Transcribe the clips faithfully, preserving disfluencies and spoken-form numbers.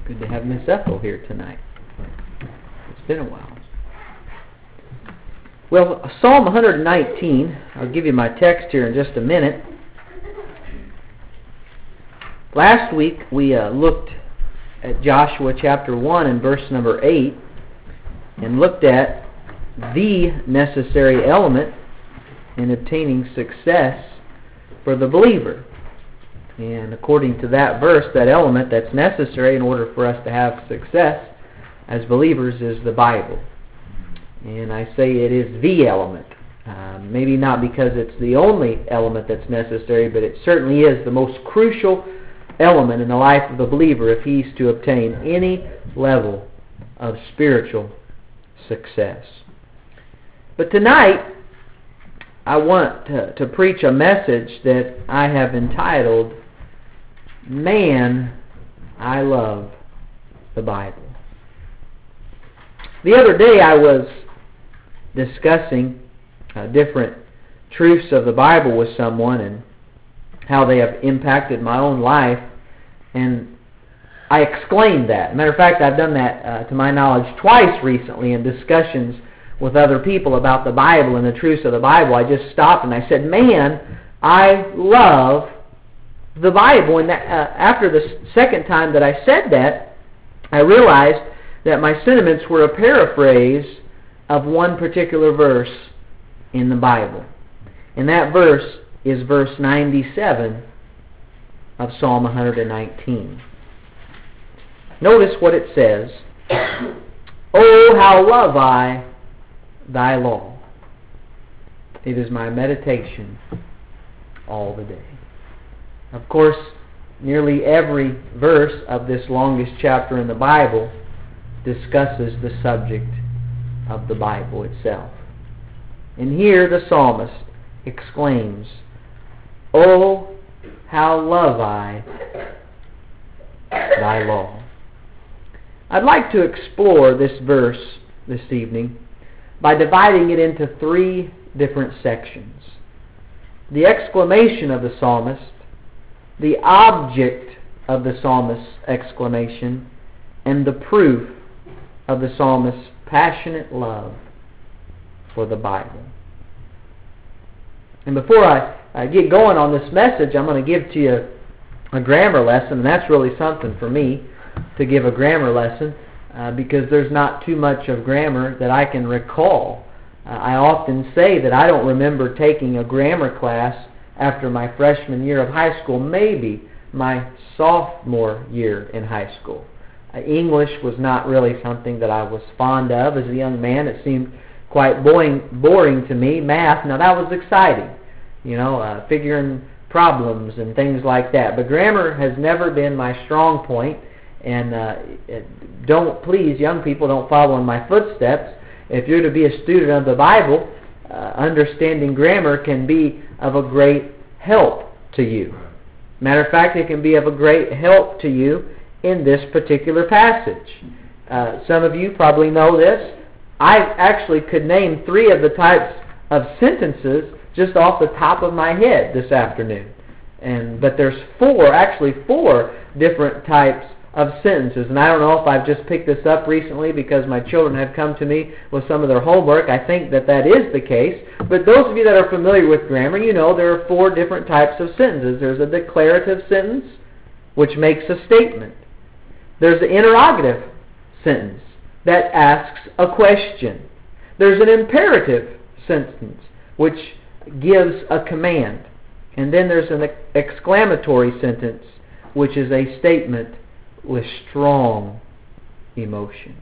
Good to have Miss Ethel here tonight. It's been a while. Well, Psalm one nineteen, I'll give you my text here in just a minute. Last week we uh, looked at Joshua chapter one and verse number eight and looked at the necessary element in obtaining success for the believer. And according to that verse, that element that's necessary in order for us to have success as believers is the Bible. And I say it is the element. Uh, maybe not because it's the only element that's necessary, but it certainly is the most crucial element in the life of the believer if he's to obtain any level of spiritual success. But tonight, I want to, to preach a message that I have entitled, Man, I Love the Bible. The other day I was discussing uh, different truths of the Bible with someone and how they have impacted my own life, and I exclaimed that. Matter of fact, I've done that, uh, to my knowledge, twice recently in discussions with other people about the Bible and the truths of the Bible. I just stopped and I said, man, I love the Bible. And that, uh, after the second time that I said that, I realized that my sentiments were a paraphrase of one particular verse in the Bible. And that verse is verse ninety-seven of Psalm one nineteen. Notice what it says. Oh, how love I thy law. It is my meditation all the day. Of course, nearly every verse of this longest chapter in the Bible discusses the subject of the Bible itself. And here the psalmist exclaims, Oh, how love I thy law. I'd like to explore this verse this evening by dividing it into three different sections. The exclamation of the psalmist, the object of the psalmist's exclamation, and the proof of the psalmist's passionate love for the Bible. And before I, I get going on this message, I'm going to give to you a grammar lesson, and that's really something for me to give a grammar lesson uh, because there's not too much of grammar that I can recall. Uh, I often say that I don't remember taking a grammar class after my freshman year of high school, maybe my sophomore year in high school. Uh, English was not really something that I was fond of as a young man. It seemed quite boring, boring to me. Math, now that was exciting, you know, uh, figuring problems and things like that. But grammar has never been my strong point, and uh, don't, please, young people, don't follow in my footsteps. If you're to be a student of the Bible, uh, understanding grammar can be of a great help to you. Matter of fact, it can be of a great help to you in this particular passage. Uh, some of you probably know this. I actually could name three of the types of sentences just off the top of my head this afternoon. And but there's four, actually four different types of sentences. And I don't know if I've just picked this up recently because my children have come to me with some of their homework. I think that that is the case. But those of you that are familiar with grammar, you know there are four different types of sentences. There's a declarative sentence, which makes a statement. There's an interrogative sentence that asks a question. There's an imperative sentence, which gives a command. And then there's an exclamatory sentence, which is a statement with strong emotion.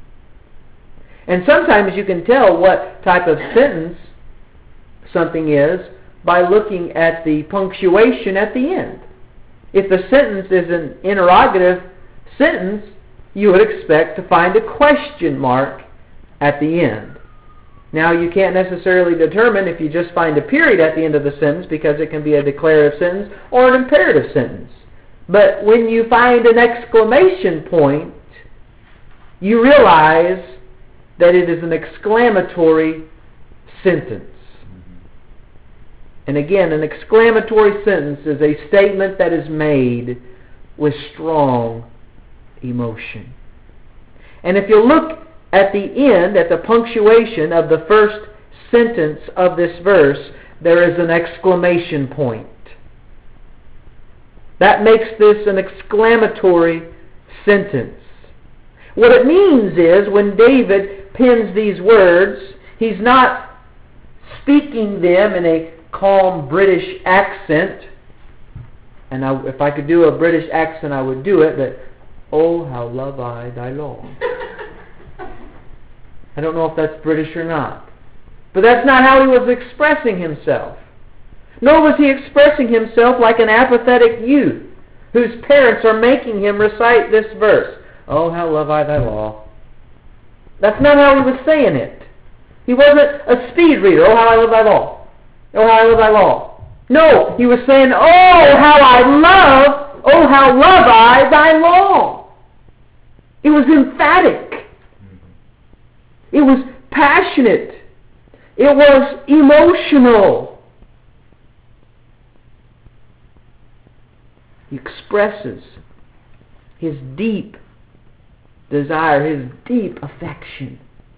And sometimes you can tell what type of sentence something is by looking at the punctuation at the end. If the sentence is an interrogative sentence, you would expect to find a question mark at the end. Now, you can't necessarily determine if you just find a period at the end of the sentence because it can be a declarative sentence or an imperative sentence. But when you find an exclamation point, you realize that it is an exclamatory sentence. And again, an exclamatory sentence is a statement that is made with strong emotion. And if you look at the end, at the punctuation of the first sentence of this verse, there is an exclamation point. That makes this an exclamatory sentence. What it means is, when David pens these words, he's not speaking them in a calm British accent. And I, if I could do a British accent, I would do it, but, oh, how love I thy law. I don't know if that's British or not. But that's not how he was expressing himself. Nor was he expressing himself like an apathetic youth whose parents are making him recite this verse. Oh, how love I thy law. That's not how he was saying it. He wasn't a speed reader. Oh, how I love thy law. Oh, how I love thy law. No, he was saying, oh, how I love, oh, how love I thy law. It was emphatic. It was passionate. It was emotional. He expresses his deep desire, his deep affection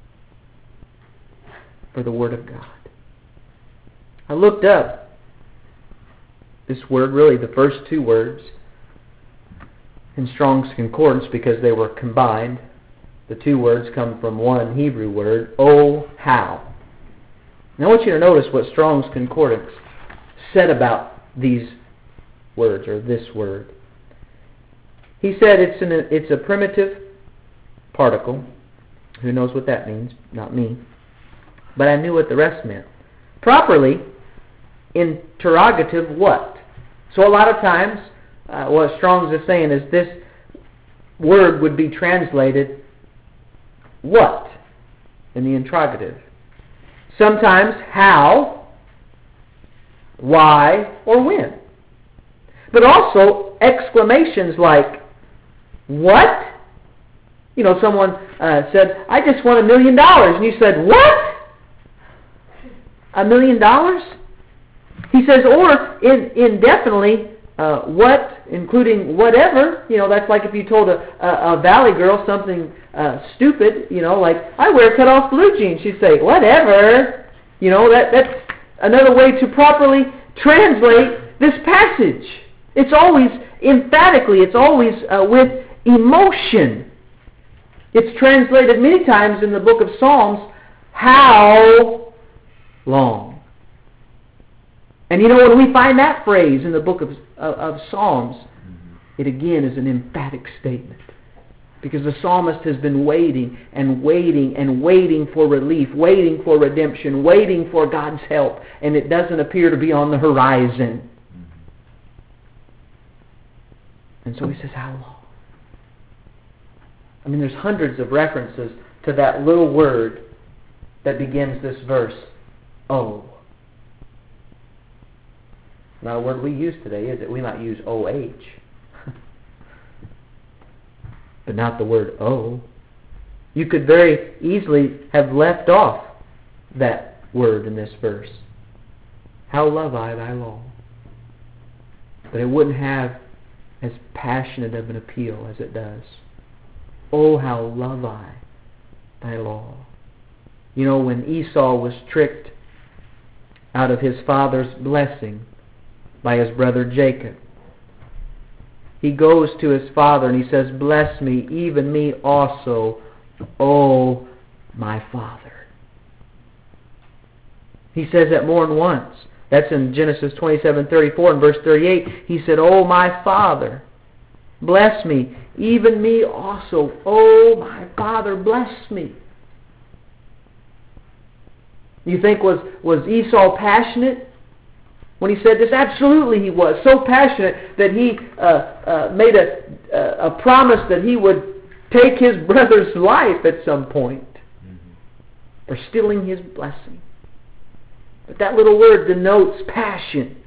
for the Word of God. I looked up this word, really the first two words, in Strong's Concordance because they were combined. The two words come from one Hebrew word, oh, how. Now I want you to notice what Strong's Concordance said about these words, or this word. He said it's, an, it's a primitive particle. Who knows what that means? Not me. But I knew what the rest meant. Properly, interrogative what? So a lot of times, uh, what Strong's is saying is this word would be translated what in the interrogative. Sometimes how, why, or when. But also exclamations like, what? You know, someone uh, said, I just won a million dollars. And you said, what? A million dollars? He says, or in, indefinitely, uh, what, including whatever. You know, that's like if you told a, a, a valley girl something uh, stupid, you know, like, I wear cut-off blue jeans. She'd say, whatever. You know, that that's another way to properly translate this passage. It's always, emphatically, it's always uh, with emotion. It's translated many times in the book of Psalms, how long? And you know, when we find that phrase in the book of, of, of Psalms, it again is an emphatic statement. Because the psalmist has been waiting and waiting and waiting for relief, waiting for redemption, waiting for God's help, and it doesn't appear to be on the horizon. And so he says, how long? I mean, there's hundreds of references to that little word that begins this verse, oh. Not a word we use today, is it? We might use O H. But not the word oh. You could very easily have left off that word in this verse. How love I thy law. But it wouldn't have as passionate of an appeal as it does. Oh, how love I thy law. You know, when Esau was tricked out of his father's blessing by his brother Jacob, he goes to his father and he says, bless me, even me also, oh, my father. He says that more than once. That's in Genesis twenty-seven thirty-four and verse thirty-eight. He said, oh, my father, bless me, even me also, oh, my father, bless me. You think, was, was Esau passionate when he said this? Absolutely he was. So passionate that he uh, uh, made a, a, a promise that he would take his brother's life at some point mm-hmm. for stealing his blessing. But that little word denotes passion.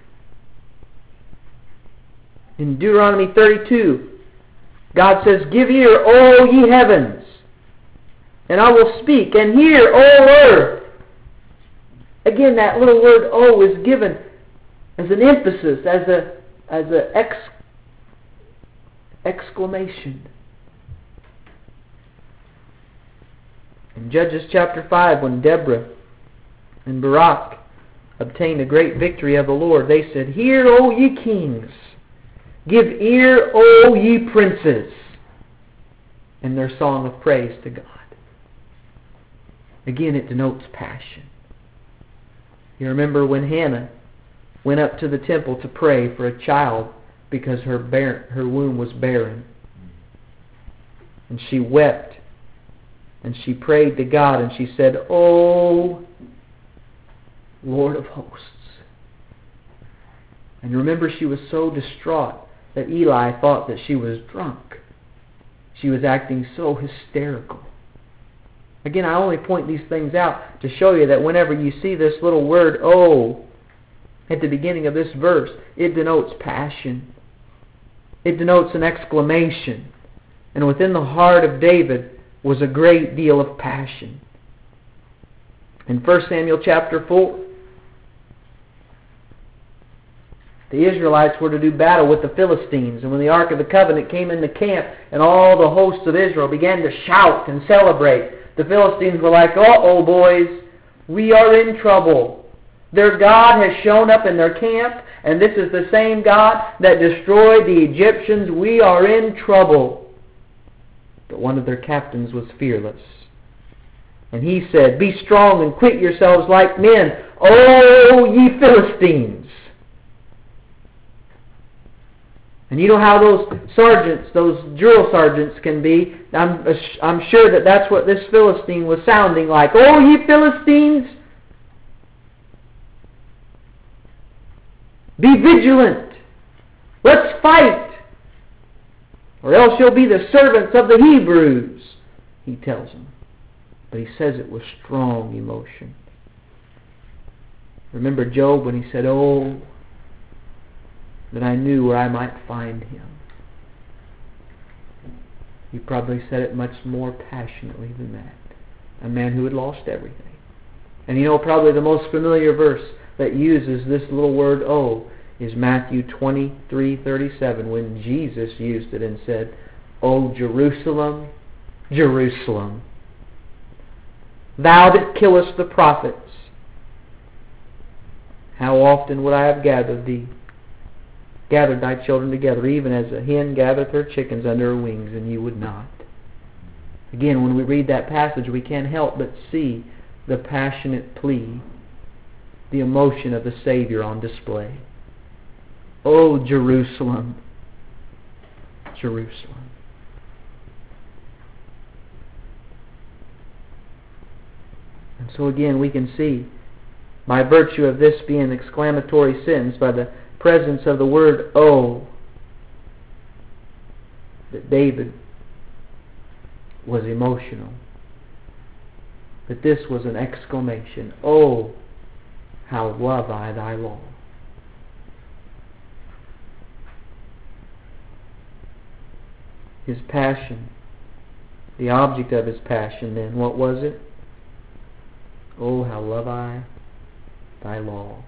In Deuteronomy thirty-two, God says, give ear, O ye heavens, and I will speak, and hear, O earth. Again, that little word O is given as an emphasis, as a as an ex, exclamation. In Judges chapter five, when Deborah and Barak obtained a great victory of the Lord, they said, "Hear, O ye kings! Give ear, O ye princes!" in their song of praise to God. Again, it denotes passion. You remember when Hannah went up to the temple to pray for a child because her bar- her womb was barren. And she wept. And she prayed to God and she said, "O Lord of hosts." And remember, she was so distraught that Eli thought that she was drunk. She was acting so hysterical. Again, I only point these things out to show you that whenever you see this little word, "oh," at the beginning of this verse, it denotes passion. It denotes an exclamation. And within the heart of David was a great deal of passion. In First Samuel chapter four, the Israelites were to do battle with the Philistines. And when the Ark of the Covenant came into camp and all the hosts of Israel began to shout and celebrate, the Philistines were like, "Uh-oh, boys, we are in trouble. Their God has shown up in their camp, and this is the same God that destroyed the Egyptians. We are in trouble." But one of their captains was fearless. And he said, "Be strong and quit yourselves like men, O ye Philistines." And you know how those sergeants, those drill sergeants can be. I'm, I'm sure that that's what this Philistine was sounding like. "Oh, ye Philistines, be vigilant. Let's fight, or else you'll be the servants of the Hebrews," he tells them. But he says it with strong emotion. Remember Job when he said, "Oh, that I knew where I might find him." He probably said it much more passionately than that. A man who had lost everything. And you know, probably the most familiar verse that uses this little word "oh" is Matthew twenty-three thirty-seven, when Jesus used it and said, "O Jerusalem, Jerusalem, thou that killest the prophets, how often would I have gathered thee, gathered thy children together, even as a hen gathereth her chickens under her wings, and you would not." Again, when we read that passage, we can't help but see the passionate plea, the emotion of the Savior on display. "O Jerusalem, Jerusalem." And so again, we can see, by virtue of this being an exclamatory sentence, by the presence of the word "oh," that David was emotional. That this was an exclamation. "Oh, how love I thy law." His passion, the object of his passion then, what was it? "Oh, how love I thy law."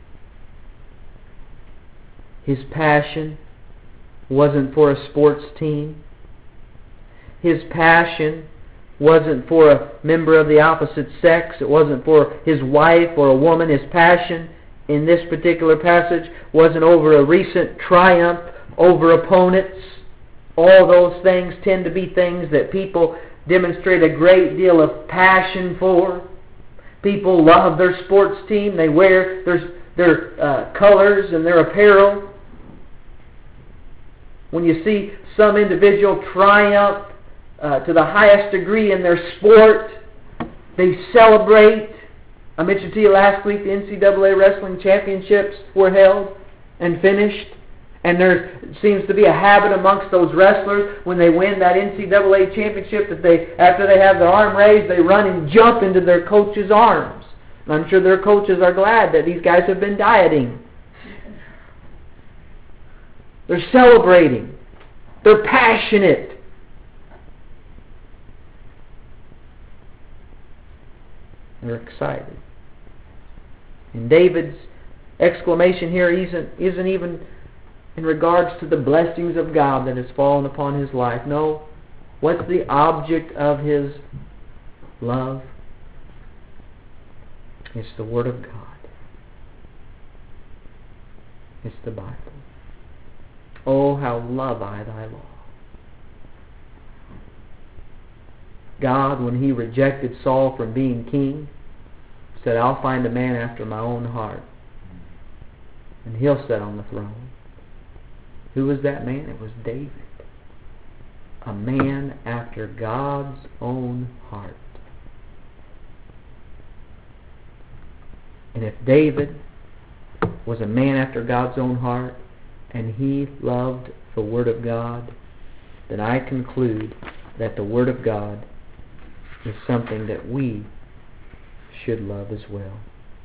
His passion wasn't for a sports team. His passion wasn't for a member of the opposite sex. It wasn't for his wife or a woman. His passion in this particular passage wasn't over a recent triumph over opponents. All those things tend to be things that people demonstrate a great deal of passion for. People love their sports team. They wear their, their uh, colors and their apparel. When you see some individual triumph uh, to the highest degree in their sport, they celebrate. I mentioned to you last week the N C double A wrestling championships were held and finished. And there seems to be a habit amongst those wrestlers when they win that N C double A championship that they, after they have their arm raised, they run and jump into their coach's arms. And I'm sure their coaches are glad that these guys have been dieting. They're celebrating. They're passionate. They're excited. And David's exclamation here isn't, isn't even in regards to the blessings of God that has fallen upon his life. No, what's the object of his love? It's the Word of God. It's the Bible. Oh, how love I thy law. God, when He rejected Saul from being king, said, I'll find a man after my own heart, and he'll sit on the throne. Who was that man? It was David. A man after God's own heart. And if David was a man after God's own heart, and he loved the Word of God, then I conclude that the Word of God is something that we should love as well.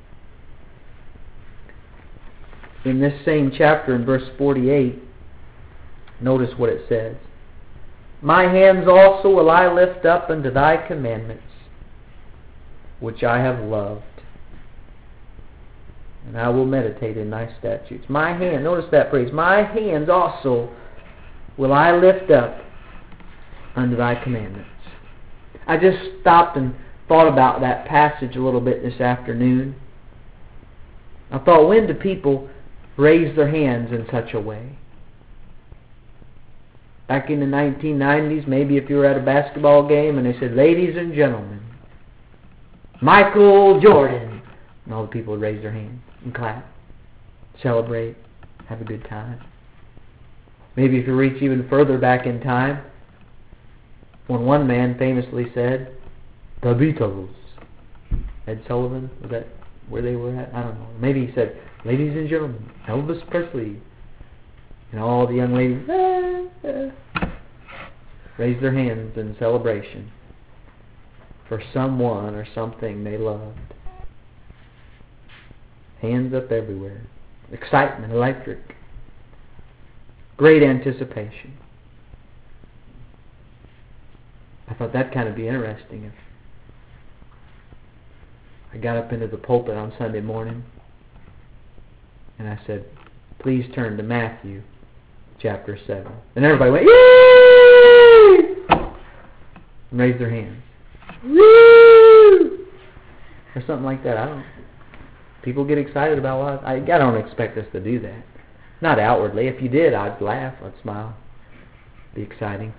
In this same chapter, in verse forty-eight, notice what it says. My hands also will I lift up unto thy commandments, which I have loved, and I will meditate in thy statutes. My hand, notice that phrase, my hands also will I lift up unto thy commandments. I just stopped and thought about that passage a little bit this afternoon. I thought, when do people raise their hands in such a way? Back in the nineteen nineties, maybe if you were at a basketball game and they said, ladies and gentlemen, Michael Jordan, and all the people would raise their hands and clap, celebrate, have a good time. Maybe if you reach even further back in time, when one man famously said, the Beatles, Ed Sullivan, was that where they were at? I don't know. Maybe he said, ladies and gentlemen, Elvis Presley. And all the young ladies ah, ah, raised their hands in celebration for someone or something they loved. Hands up everywhere. Excitement, electric. Great anticipation. I thought that'd kind of be interesting if I got up into the pulpit on Sunday morning and I said, please turn to Matthew chapter seven. And everybody went, yay! And raised their hands. Woo! Or something like that. I don't know. People get excited about a lot. I, I don't expect us to do that. Not outwardly. If you did, I'd laugh, I'd smile. It'd be exciting.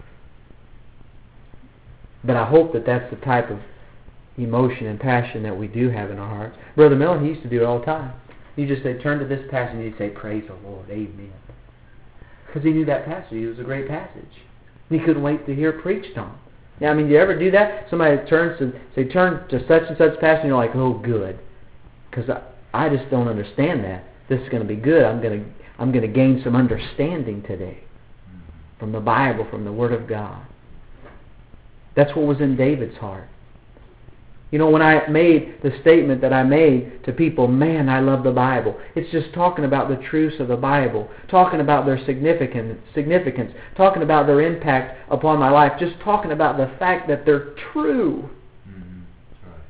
But I hope that that's the type of emotion and passion that we do have in our hearts. Brother Miller, he used to do it all the time. You just say, turn to this passage, and he'd say, praise the Lord, amen. Because he knew that passage. It was a great passage. And he couldn't wait to hear it preached on. Now, I mean, do you ever do that? Somebody turns to, say, turn to such and such passage, and you're like, oh, good. Because I, I just don't understand that. This is going to be good. I'm going to, I'm going to gain some understanding today from the Bible, from the Word of God. That's what was in David's heart. You know, when I made the statement that I made to people, man, I love the Bible. It's just talking about the truths of the Bible, talking about their significance, significance, talking about their impact upon my life, just talking about the fact that they're true. Mm-hmm. That's right.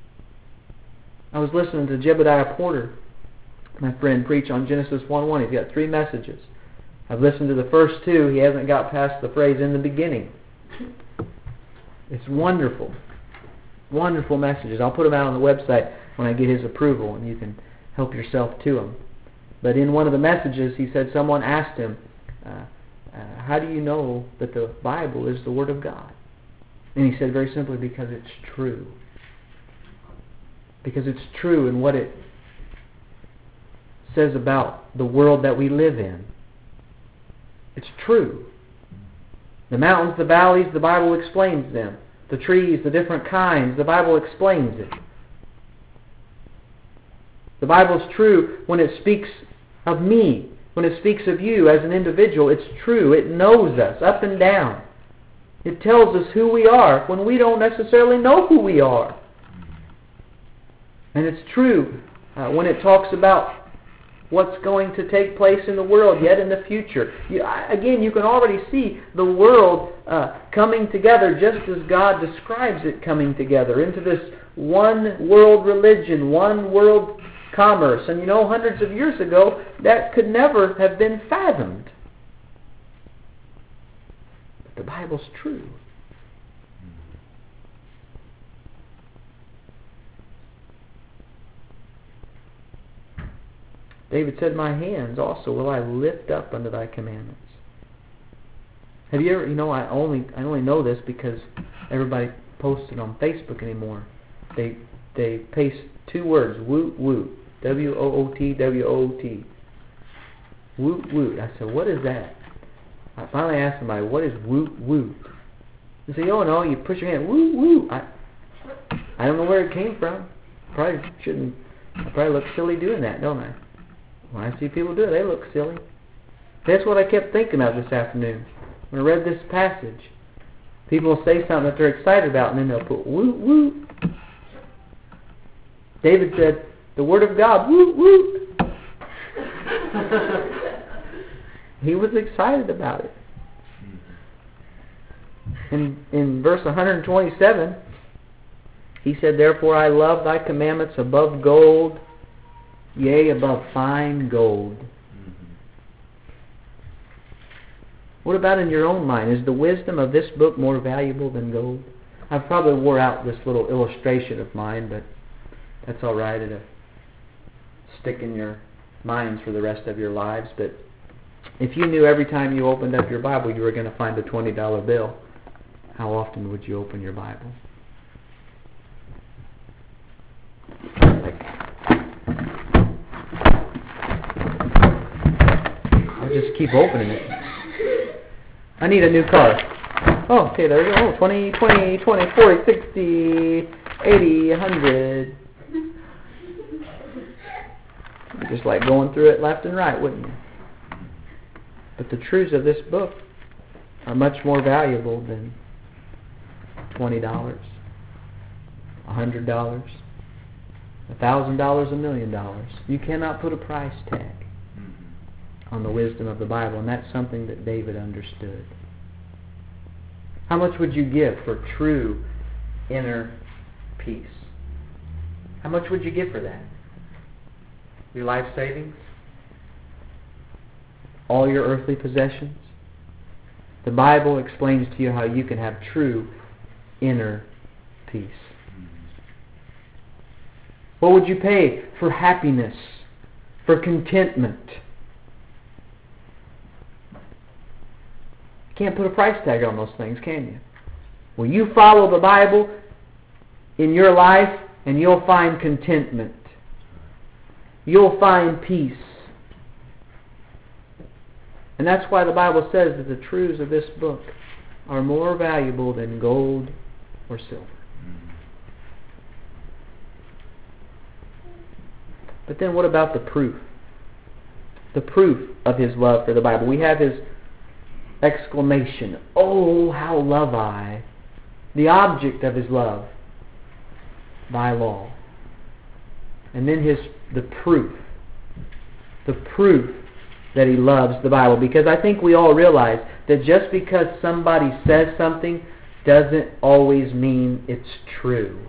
I was listening to Jebediah Porter, my friend, preach on Genesis one one. He's got three messages. I've listened to the first two. He hasn't got past the phrase, in the beginning. It's wonderful. Wonderful messages. I'll put them out on the website when I get his approval, and you can help yourself to them. But in one of the messages, he said someone asked him, uh, uh, how do you know that the Bible is the Word of God? And he said very simply, because it's true. Because it's true in what it says about the world that we live in. It's true. The mountains, the valleys, the Bible explains them. The trees, the different kinds, the Bible explains it. The Bible's true when it speaks of me, when it speaks of you as an individual. It's true. It knows us up and down. It tells us who we are when we don't necessarily know who we are. And it's true uh, when it talks about what's going to take place in the world yet in the future. You, again, you can already see the world uh, coming together just as God describes it coming together into this one world religion, one world commerce. And you know, hundreds of years ago, that could never have been fathomed. But the Bible's true. David said, my hands also will I lift up unto thy commandments. Have you ever, you know, I only I only know this because everybody posts it on Facebook anymore. They they paste two words, woot woot, W O O T, W O O T. Woot woot. I said, what is that? I finally asked somebody, what is woot woot? They say, oh no, you push your hand, woot woot. I I don't know where it came from. Probably shouldn't. I probably look silly doing that, don't I? When I see people do it, they look silly. That's what I kept thinking of this afternoon when I read this passage. People will say something that they're excited about, and then they'll put woot woot. David said, the Word of God, woot woot. He was excited about it. In, in verse one twenty-seven, he said, therefore I love thy commandments above gold, yea, above fine gold. Mm-hmm. What about in your own mind? Is the wisdom of this book more valuable than gold? I've probably wore out this little illustration of mine, but that's all right. It'll stick in your minds for the rest of your lives. But if you knew every time you opened up your Bible you were going to find a twenty dollar bill, how often would you open your Bible? Like, I just keep opening it. I need a new car. Oh, okay, there we go. Oh, twenty, twenty, twenty, forty, sixty, eighty, one hundred. You'd just like going through it left and right, wouldn't you? But the truths of this book are much more valuable than twenty dollars, one hundred dollars, one thousand dollars, a million dollars. You cannot put a price tag on the wisdom of the Bible, and that's something that David understood. How much would you give for true inner peace? How much would you give for that? Your life savings? All your earthly possessions? The Bible explains to you how you can have true inner peace. What would you pay for happiness, for contentment? You can't put a price tag on those things, can you? Well, you follow the Bible in your life and you'll find contentment. You'll find peace. And that's why the Bible says that the truths of this book are more valuable than gold or silver. But then what about the proof? The proof of His love for the Bible. We have His exclamation, oh, how love I, the object of His love, thy law. And then His the proof, the proof that He loves the Bible. Because I think we all realize that just because somebody says something doesn't always mean it's true.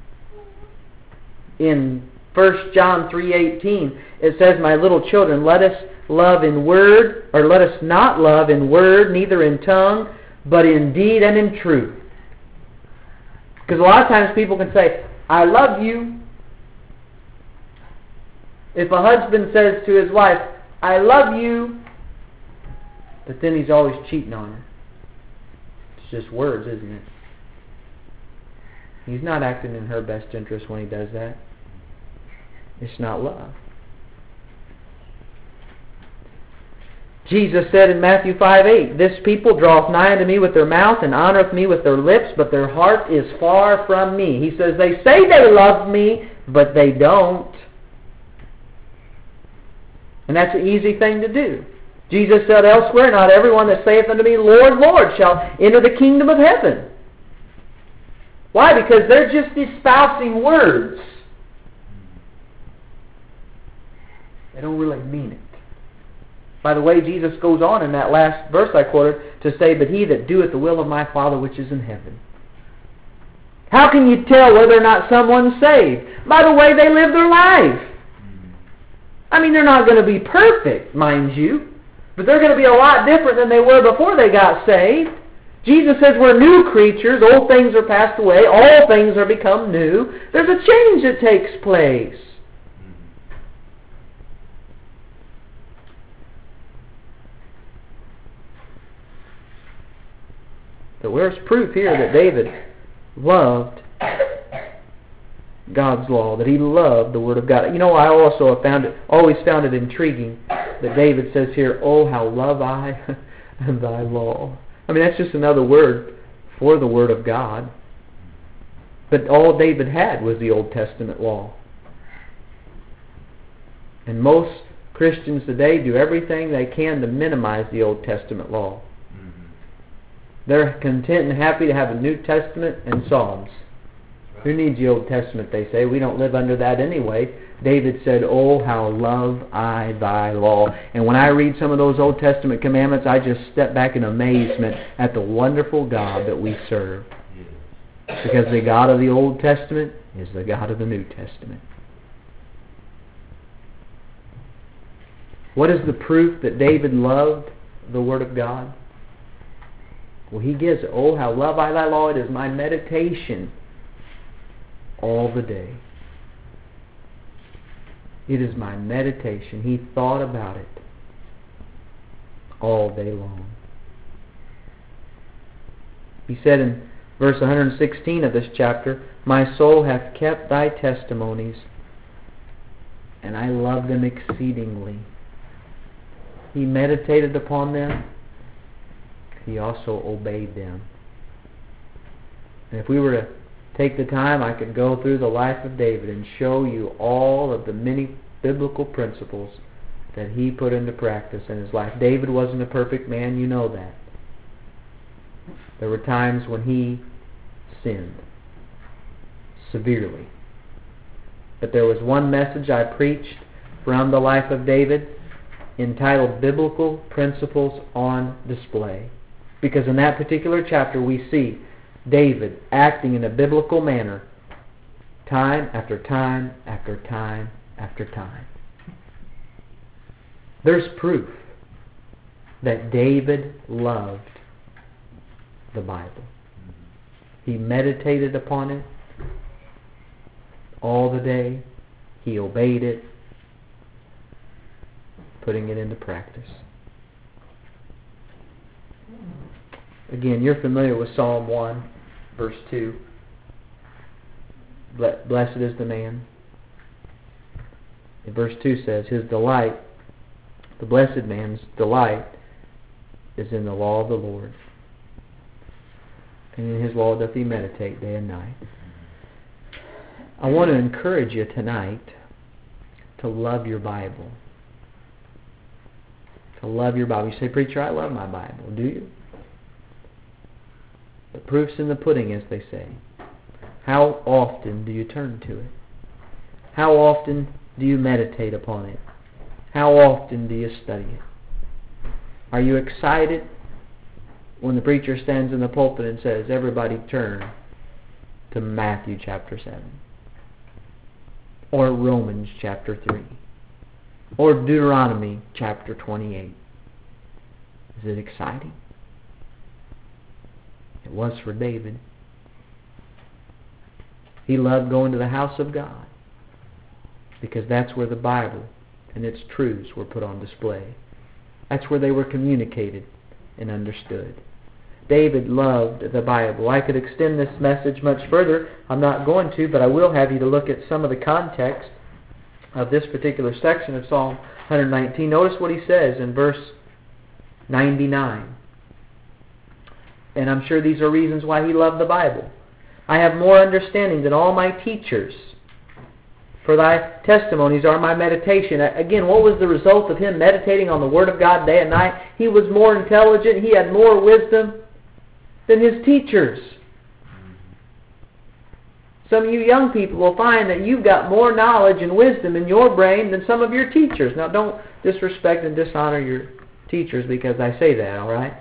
In First John three eighteen, it says, my little children, let us love in word, or let us not love in word, neither in tongue, but in deed and in truth. Because a lot of times people can say, I love you. If a husband says to his wife, I love you, but then he's always cheating on her. It's just words, isn't it? He's not acting in her best interest when he does that. It's not love. Jesus said in Matthew five eight, this people draweth nigh unto me with their mouth and honoreth me with their lips, but their heart is far from me. He says, they say they love me, but they don't. And that's an easy thing to do. Jesus said elsewhere, not everyone that saith unto me, Lord, Lord, shall enter the kingdom of heaven. Why? Because they're just espousing words. They don't really mean it. By the way, Jesus goes on in that last verse I quoted to say, but he that doeth the will of my Father which is in heaven. How can you tell whether or not someone's saved? By the way they live their life. I mean, they're not going to be perfect, mind you, but they're going to be a lot different than they were before they got saved. Jesus says we're new creatures. Old things are passed away. All things are become new. There's a change that takes place. So where's proof here that David loved God's law, that he loved the Word of God? You know, I also have found it, always found it intriguing that David says here, "Oh, how love I thy law." I mean, that's just another word for the Word of God. But all David had was the Old Testament law. And most Christians today do everything they can to minimize the Old Testament law. Mm-hmm. They're content and happy to have a New Testament and Psalms. Right. Who needs the Old Testament, they say. We don't live under that anyway. David said, "Oh, how love I thy law." And when I read some of those Old Testament commandments, I just step back in amazement at the wonderful God that we serve. Yes. Because the God of the Old Testament is the God of the New Testament. What is the proof that David loved the Word of God? Well, he gives it. "Oh, how love I thy law. It is my meditation all the day." It is my meditation. He thought about it all day long. He said in verse one hundred sixteen of this chapter, "My soul hath kept thy testimonies, and I love them exceedingly." He meditated upon them. He also obeyed them. And if we were to take the time, I could go through the life of David and show you all of the many biblical principles that he put into practice in his life. David wasn't a perfect man, you know that. There were times when he sinned severely. But there was one message I preached from the life of David entitled "Biblical Principles on Display." Because in that particular chapter we see David acting in a biblical manner time after time after time after time. There's proof that David loved the Bible. He meditated upon it all the day. He obeyed it, putting it into practice. Again, you're familiar with Psalm one, verse two. Blessed is the man. And verse two says, his delight, the blessed man's delight, is in the law of the Lord. And in his law doth he meditate day and night. I want to encourage you tonight to love your Bible. To love your Bible. You say, preacher, I love my Bible. Do you? The proof's in the pudding, as they say. How often do you turn to it? How often do you meditate upon it? How often do you study it? Are you excited when the preacher stands in the pulpit and says, everybody turn to Matthew chapter seven? Or Romans chapter three? Or Deuteronomy chapter twenty-eight? Is it exciting? It was for David. He loved going to the house of God because that's where the Bible and its truths were put on display. That's where they were communicated and understood. David loved the Bible. I could extend this message much further. I'm not going to, but I will have you to look at some of the context of this particular section of Psalm one nineteen. Notice what he says in verse ninety-nine. And I'm sure these are reasons why he loved the Bible. I have more understanding than all my teachers, for thy testimonies are my meditation. Again, what was the result of him meditating on the Word of God day and night? He was more intelligent. He had more wisdom than his teachers. Some of you young people will find that you've got more knowledge and wisdom in your brain than some of your teachers. Now, don't disrespect and dishonor your teachers because I say that, all right?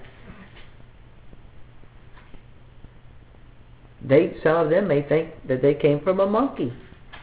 They, some of them may think that they came from a monkey.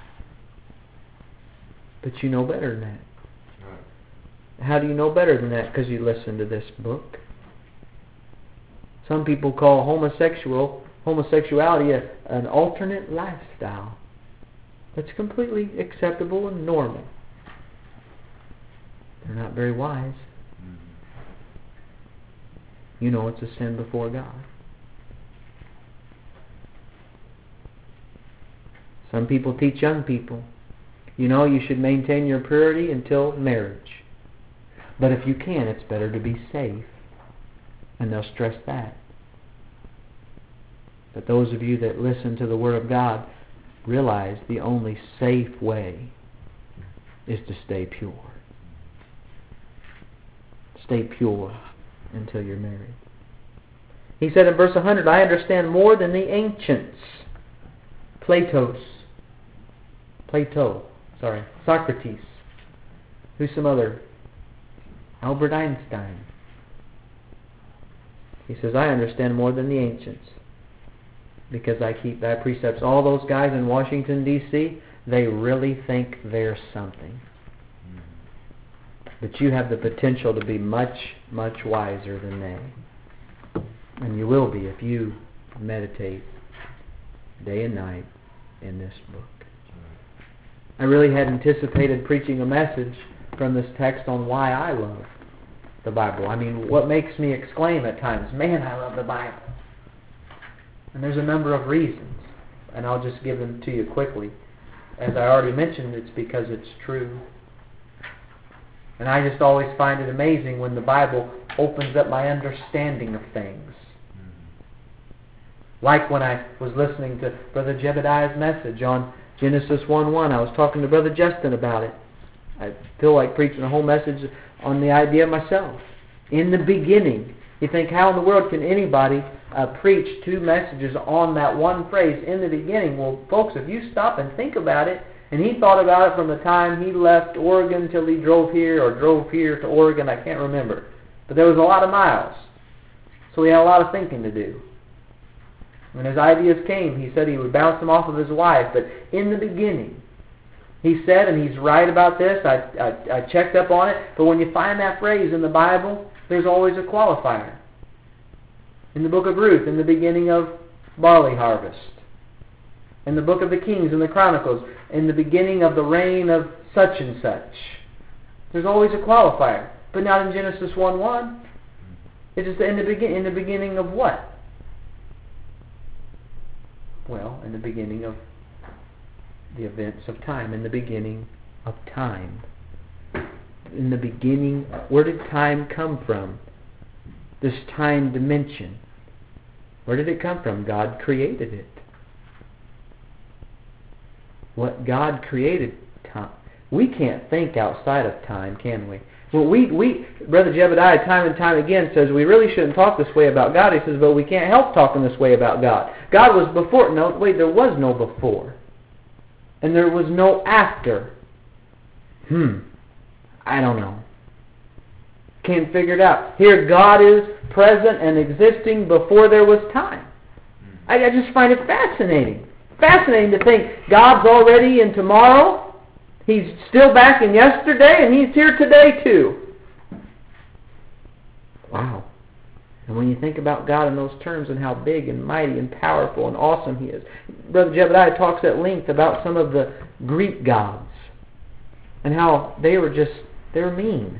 But you know better than that. Right. How do you know better than that? Because you listen to this book. Some people call homosexual homosexuality a, an alternate lifestyle. That's completely acceptable and normal. They're not very wise. Mm-hmm. You know it's a sin before God. Some people teach young people, you know, you should maintain your purity until marriage. But if you can, it's better to be safe. And they'll stress that. But those of you that listen to the Word of God realize the only safe way is to stay pure. Stay pure until you're married. He said in verse one hundred, I understand more than the ancients. Plato's. Plato. Sorry. Socrates. Who's some other? Albert Einstein. He says, I understand more than the ancients because I keep thy precepts. All those guys in Washington, D C, they really think they're something. But you have the potential to be much, much wiser than they. And you will be if you meditate day and night in this book. I really had anticipated preaching a message from this text on why I love the Bible. I mean, what makes me exclaim at times, man, I love the Bible. And there's a number of reasons, and I'll just give them to you quickly. As I already mentioned, it's because it's true. And I just always find it amazing when the Bible opens up my understanding of things. Like when I was listening to Brother Jebediah's message on Genesis one one. I was talking to Brother Justin about it. I feel like preaching a whole message on the idea myself. In the beginning. You think, how in the world can anybody uh, preach two messages on that one phrase, in the beginning? Well, folks, if you stop and think about it, and he thought about it from the time he left Oregon till he drove here, or drove here to Oregon, I can't remember. But there was a lot of miles. So he had a lot of thinking to do. When his ideas came, he said he would bounce them off of his wife. But in the beginning, he said, and he's right about this, I, I, I checked up on it, but when you find that phrase in the Bible, there's always a qualifier. In the book of Ruth, in the beginning of barley harvest. In the book of the Kings and the Chronicles, in the beginning of the reign of such and such. There's always a qualifier. But not in Genesis one one. It's just in the, begin- in the beginning of what? Well, in the beginning of the events of time. In the beginning of time. In the beginning, where did time come from? This time dimension. Where did it come from? God created it. What God created time. We can't think outside of time, can we? Well, we, we, Brother Jebediah time and time again says we really shouldn't talk this way about God. He says, but we can't help talking this way about God. God was before. No, wait, there was no before. And there was no after. Hmm. I don't know. Can't figure it out. Here God is present and existing before there was time. I, I just find it fascinating. Fascinating to think God's already in tomorrow. He's still back in yesterday, and He's here today too. Wow. And when you think about God in those terms and how big and mighty and powerful and awesome He is. Brother Jebediah talks at length about some of the Greek gods and how they were just, they were mean.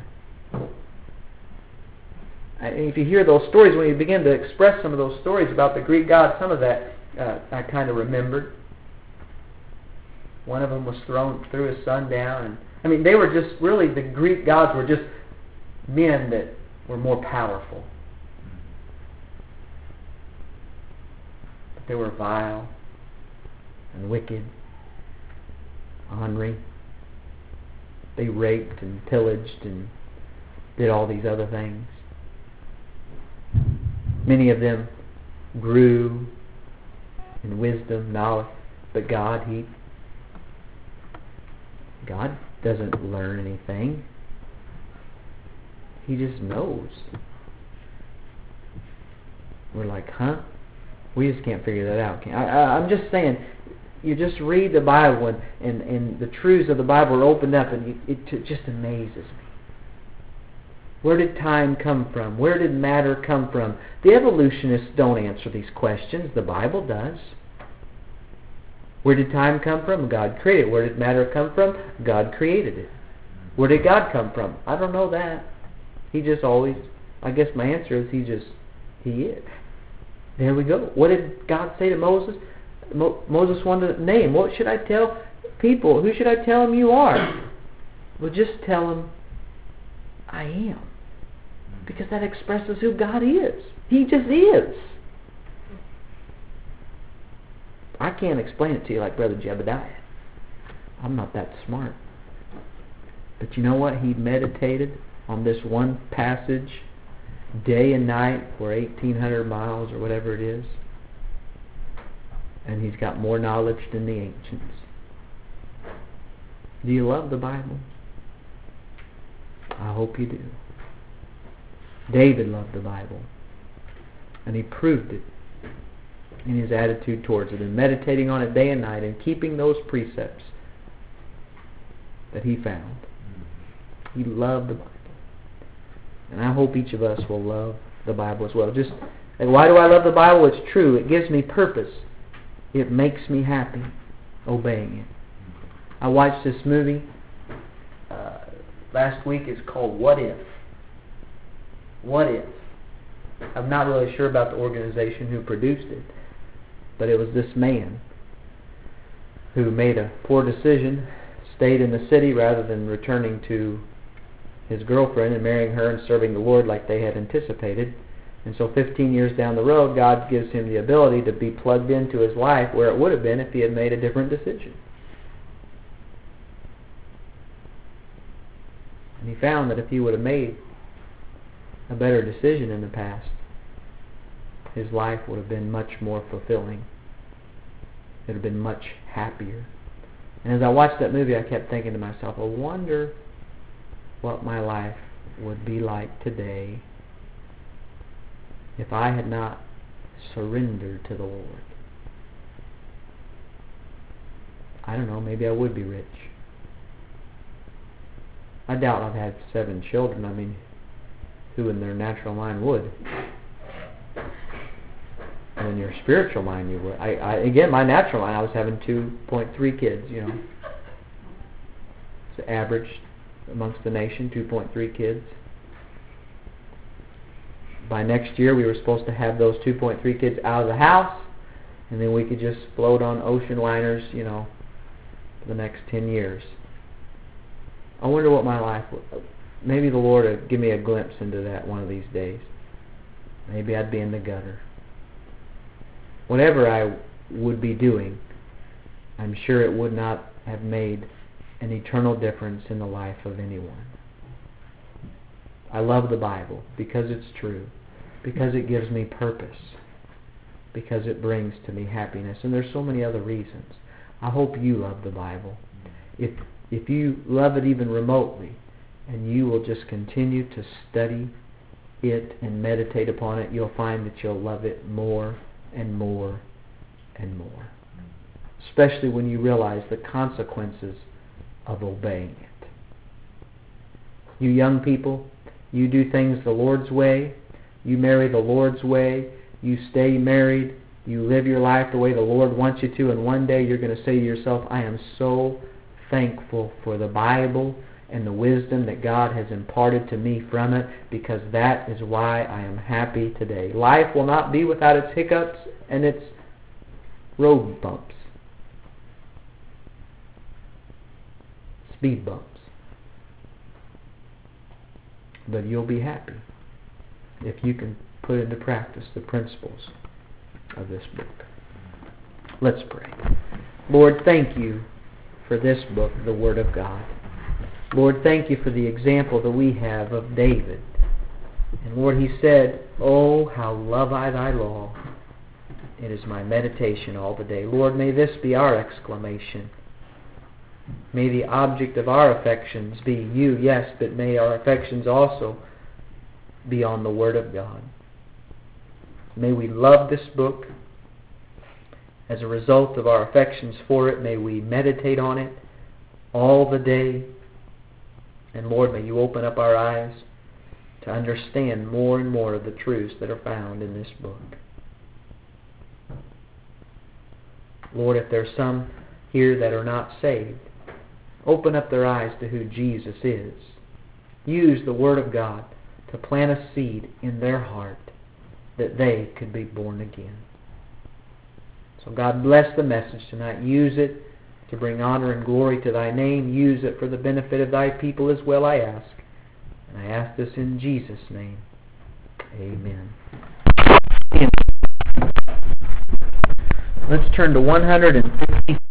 And if you hear those stories, when you begin to express some of those stories about the Greek gods, some of that uh, I kind of remembered. One of them was thrown, threw his son down. And, I mean, they were just, really, the Greek gods were just men that were more powerful. But they were vile and wicked, ornery. They raped and pillaged and did all these other things. Many of them grew in wisdom, knowledge, but God, He God doesn't learn anything. He just knows. We're like, huh? We just can't figure that out. I, I, I'm just saying, you just read the Bible and, and, and the truths of the Bible are opened up, and you, it, it just amazes me. Where did time come from? Where did matter come from? The evolutionists don't answer these questions. The Bible does. Where did time come from? God created it. Where did matter come from? God created it. Where did God come from? I don't know that. He just always, I guess my answer is He just, He is. There we go. What did God say to Moses? Mo- Moses wanted a name. What should I tell people? Who should I tell them you are? Well, just tell them, I am. Because that expresses who God is. He just is. I can't explain it to you like Brother Jebediah. I'm not that smart. But you know what? He meditated on this one passage day and night for eighteen hundred miles or whatever it is. And he's got more knowledge than the ancients. Do you love the Bible? I hope you do. David loved the Bible. And he proved it in his attitude towards it, and meditating on it day and night, and keeping those precepts that he found. He loved the Bible. And I hope each of us will love the Bible as well. Just, and why do I love the Bible? It's true. It gives me purpose. It makes me happy obeying it. I watched this movie uh, last week. It's called What If? What If? I'm not really sure about the organization who produced it, but it was this man who made a poor decision, stayed in the city rather than returning to his girlfriend and marrying her and serving the Lord like they had anticipated. And so fifteen years down the road, God gives him the ability to be plugged into his life where it would have been if he had made a different decision. And he found that if he would have made a better decision in the past, his life would have been much more fulfilling. It would have been much happier. And as I watched that movie, I kept thinking to myself, I wonder what my life would be like today if I had not surrendered to the Lord. I don't know, maybe I would be rich. I doubt I've had seven children. I mean, who in their natural mind would? And in your spiritual mind you would. I, I again, my natural mind, I was having two point three kids, you know. It's the average amongst the nation, two point three kids. By next year, we were supposed to have those two point three kids out of the house, and then we could just float on ocean liners, you know, for the next ten years. I wonder what my life would... Maybe the Lord would give me a glimpse into that one of these days. Maybe I'd be in the gutter. Whatever I would be doing, I'm sure it would not have made an eternal difference in the life of anyone. I love the Bible because it's true, because it gives me purpose, because it brings to me happiness, and there's so many other reasons. I hope you love the Bible. If if you love it even remotely, and you will just continue to study it and meditate upon it, you'll find that you'll love it more and more and more. Especially when you realize the consequences of obeying it. You young people, you do things the Lord's way, you marry the Lord's way, you stay married, you live your life the way the Lord wants you to, and one day you're going to say to yourself, I am so thankful for the Bible and the wisdom that God has imparted to me from it, because that is why I am happy today. Life will not be without its hiccups and its road bumps, speed bumps. But you'll be happy if you can put into practice the principles of this book. Let's pray. Lord, thank you for this book, the Word of God. Lord, thank you for the example that we have of David. And Lord, he said, oh, how love I thy law. It is my meditation all the day. Lord, may this be our exclamation. May the object of our affections be you, yes, but may our affections also be on the Word of God. May we love this book. As a result of our affections for it, may we meditate on it all the day. And Lord, may you open up our eyes to understand more and more of the truths that are found in this book. Lord, if there's some here that are not saved, open up their eyes to who Jesus is. Use the Word of God to plant a seed in their heart that they could be born again. So God bless the message tonight. Use it to bring honor and glory to Thy name. Use it for the benefit of Thy people as well, I ask. And I ask this in Jesus' name. Amen. Let's turn to one hundred fifty.